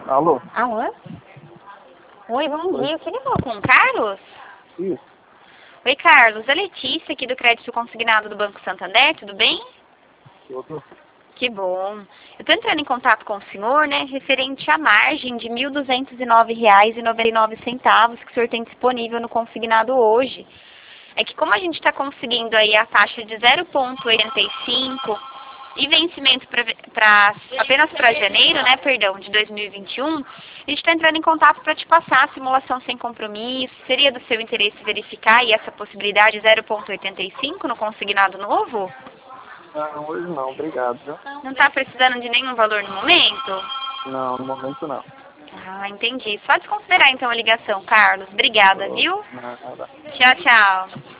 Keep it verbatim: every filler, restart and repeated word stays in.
Alô? Alô? Oi, bom Oi. dia. Eu queria falar com o Carlos. Isso. Oi, Carlos. A Letícia aqui do Crédito Consignado do Banco Santander, tudo bem? Tudo. Que bom. Eu estou entrando em contato com o senhor, né, referente à margem de mil duzentos e nove reais e noventa e nove centavos que o senhor tem disponível no consignado hoje. É que como a gente está conseguindo aí a taxa de zero vírgula oitenta e cinco e vencimento pra, pra, apenas para janeiro, né, perdão, de dois mil e vinte e um, a gente está entrando em contato para te passar a simulação sem compromisso. Seria do seu interesse verificar aí essa possibilidade zero vírgula oitenta e cinco no consignado novo? Não, hoje não, obrigado, viu? Não está precisando de nenhum valor no momento? Não, no momento não. Ah, entendi. Só desconsiderar então a ligação, Carlos. Obrigada, Tô, viu? nada. Tchau, tchau.